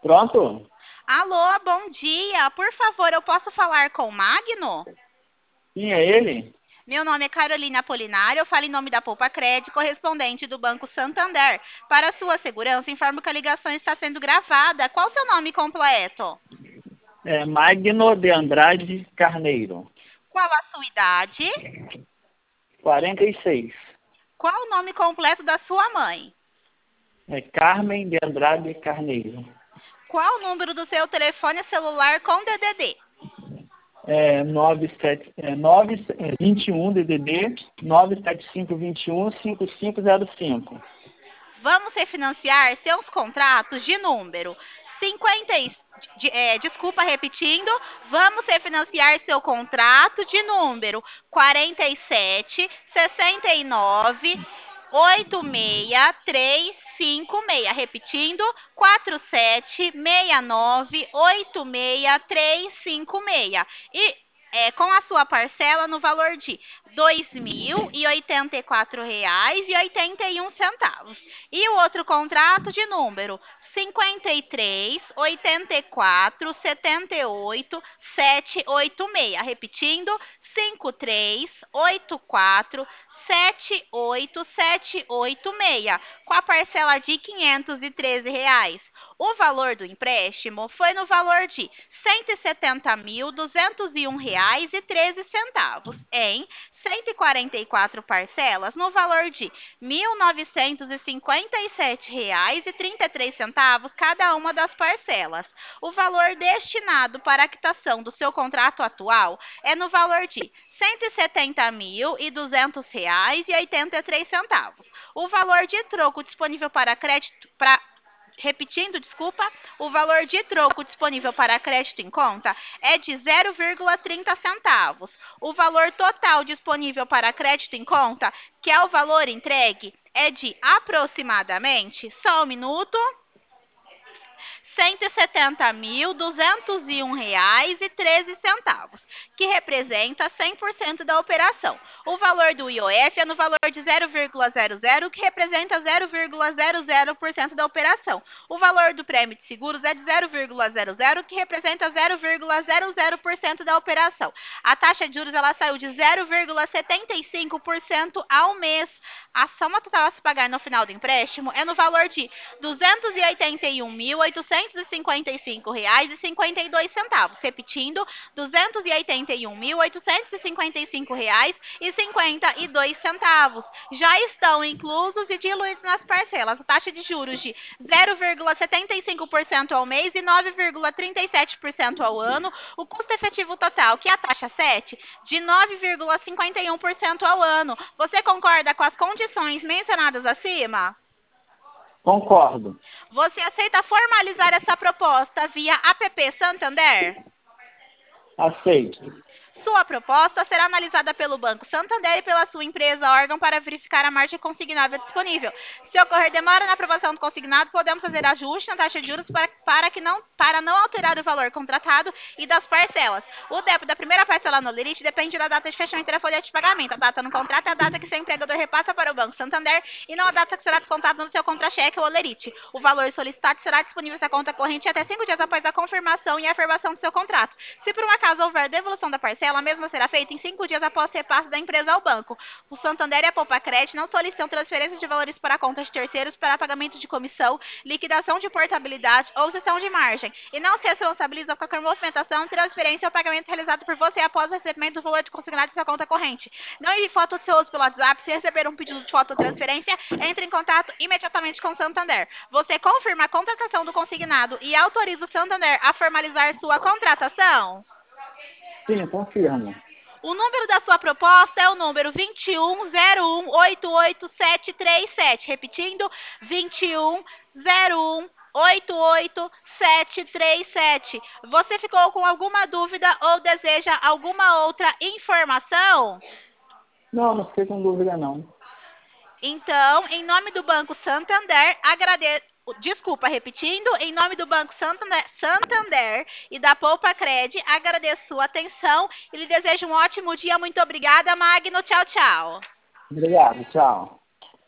Pronto? Alô, bom dia. Por favor, eu posso falar com o Magno? Sim, é ele? Meu nome é Carolina Apolinário, eu falo em nome da Poupa Cred, correspondente do Banco Santander. Para sua segurança, informo que a ligação está sendo gravada. Qual o seu nome completo? É Magno de Andrade Carneiro. Qual a sua idade? 46. Qual o nome completo da sua mãe? É Carmen de Andrade Carneiro. Qual o número do seu telefone celular com DDD? 21 DDD 97521 5505. Vamos refinanciar seus contratos de número 50 desculpa, repetindo, vamos refinanciar seu contrato de número 47 69 86356, repetindo, 4769 86356. E com a sua parcela no valor de R$ 2.084,81. E o outro contrato de número 53 84 78 786, repetindo, 53 84 78786, com a parcela de R$ 513. O valor do empréstimo foi no valor de R$ 170.201,13 em 144 parcelas no valor de R$ 1.957,33 cada uma das parcelas. O valor destinado para a quitação do seu contrato atual é no valor de R$ 170.200,83. O valor de troco disponível para crédito repetindo, desculpa, o valor de troco disponível para crédito em conta é de 0,30 centavos. O valor total disponível para crédito em conta, que é o valor entregue, é de aproximadamente, só um minuto, R$ 170.201,13, que representa 100% da operação. O valor do IOF é no valor de 0,00, que representa 0,00% da operação. O valor do prêmio de seguros é de 0,00, que representa 0,00% da operação. A taxa de juros ela saiu de 0,75% ao mês. A soma total a se pagar no final do empréstimo é no valor de R$ 281.855,52. Repetindo, R$ 281.855,52. Já estão inclusos e diluídos nas parcelas a taxa de juros de 0,75% ao mês e 9,37% ao ano. O custo efetivo total, que é a taxa 7, de 9,51% ao ano. Você concorda com as condições mencionadas acima? Concordo. Você aceita formalizar essa proposta via app Santander? Aceito. Sua proposta será analisada pelo Banco Santander e pela sua empresa órgão para verificar a margem consignável disponível. Se ocorrer demora na aprovação do consignado, podemos fazer ajuste na taxa de juros para não alterar o valor contratado e das parcelas. O débito da primeira parcela no Lerite depende da data de fechamento da folha de pagamento. A data no contrato é a data que seu empregador repassa para o Banco Santander e não a data que será descontada no seu contra-cheque ou Lerite. O valor solicitado será disponível em sua conta corrente até 5 dias após a confirmação e afirmação do seu contrato. Se por um acaso houver devolução da parcela, a mesma será feita em 5 dias após o repasse da empresa ao banco. O Santander e a Poupa Cred não solicitam transferência de valores para contas de terceiros para pagamento de comissão, liquidação de portabilidade ou cessão de margem, e não se responsabilizam por qualquer movimentação, transferência ou pagamento realizado por você após o recebimento do valor de consignado em sua conta corrente. Não envie foto do seu uso pelo WhatsApp. Se receber um pedido de foto ou transferência, entre em contato imediatamente com o Santander. Você confirma a contratação do consignado e autoriza o Santander a formalizar sua contratação? Sim, confirmo. O número da sua proposta é o número 2101883737. Repetindo, 2101883737. Você ficou com alguma dúvida ou deseja alguma outra informação? Não, não fiquei com dúvida não. Então, em nome do Banco Santander, Desculpa, repetindo, em nome do Banco Santander e da Poupa Cred, agradeço sua atenção e lhe desejo um ótimo dia. Muito obrigada, Magno. Tchau, tchau. Obrigado, tchau.